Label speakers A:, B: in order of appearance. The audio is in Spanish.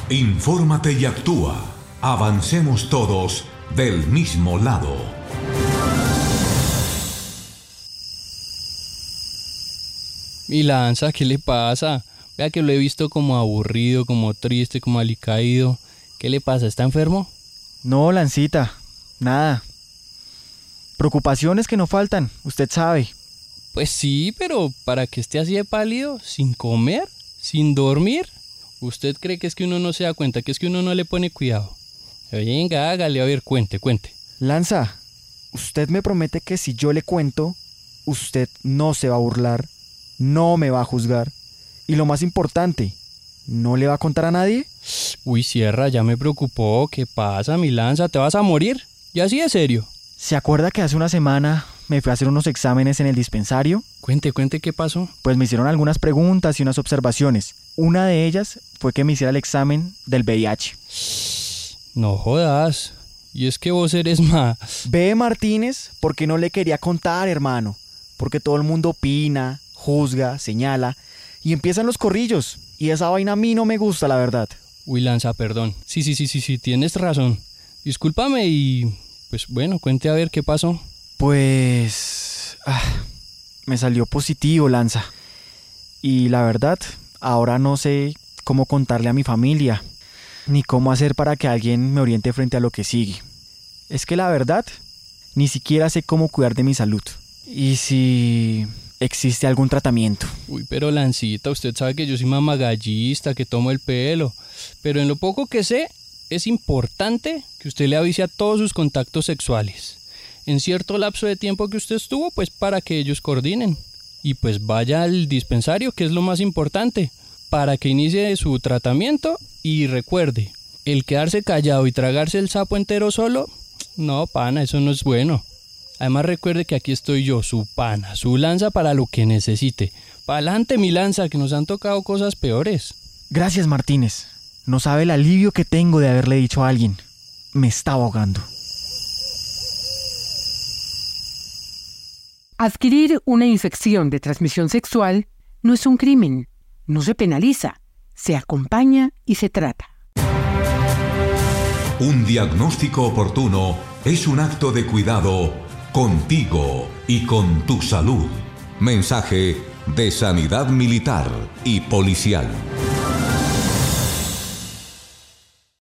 A: Infórmate y actúa. Avancemos todos del mismo lado.
B: Mi Lanza, ¿qué le pasa? Vea que lo he visto como aburrido, como triste, como alicaído. ¿Qué le pasa? ¿Está enfermo?
C: No, Lancita, nada. Preocupaciones que no faltan, usted sabe.
B: Pues sí, pero ¿para qué esté así de pálido? ¿Sin comer? ¿Sin dormir? ¿Usted cree que es que uno no se da cuenta, que es que uno no le pone cuidado? Venga, hágale, a ver, cuente.
C: Lanza, usted me promete que si yo le cuento, usted no se va a burlar, no me va a juzgar. Y lo más importante, ¿no le va a contar a nadie?
B: Uy, Sierra, ya me preocupó. ¿Qué pasa, mi Lanza? ¿Te vas a morir? ¿Y así de serio?
C: ¿Se acuerda que hace una semana me fui a hacer unos exámenes en el dispensario?
B: Cuente, ¿qué pasó?
C: Pues me hicieron algunas preguntas y unas observaciones. Una de ellas fue que me hiciera el examen del VIH.
B: No jodas. Y es que vos eres
C: Ve, Martínez, porque no le quería contar, hermano. Porque todo el mundo opina, juzga, señala y empiezan los corrillos. Y esa vaina a mí no me gusta, la verdad.
B: Uy, Lanza, perdón. Sí, tienes razón. Discúlpame y... pues bueno, cuente a ver qué pasó.
C: Pues... me salió positivo, Lanza. Y la verdad, ahora no sé cómo contarle a mi familia, ni cómo hacer para que alguien me oriente frente a lo que sigue. Es que la verdad, ni siquiera sé cómo cuidar de mi salud. Y si existe algún tratamiento.
B: Uy, pero Lancita, usted sabe que yo soy mamagallista, que tomo el pelo. Pero en lo poco que sé, es importante que usted le avise a todos sus contactos sexuales. En cierto lapso de tiempo que usted estuvo, pues para que ellos coordinen. Y pues vaya al dispensario, que es lo más importante, para que inicie su tratamiento. Y recuerde, el quedarse callado y tragarse el sapo entero solo, no, pana, eso no es bueno. Además recuerde que aquí estoy yo, su pana, su Lanza para lo que necesite. Pa'lante, mi Lanza, que nos han tocado cosas peores.
C: Gracias, Martínez. No sabe el alivio que tengo de haberle dicho a alguien. Me estaba ahogando.
D: Adquirir una infección de transmisión sexual no es un crimen, no se penaliza, se acompaña y se trata.
A: Un diagnóstico oportuno es un acto de cuidado contigo y con tu salud. Mensaje de Sanidad Militar y Policial.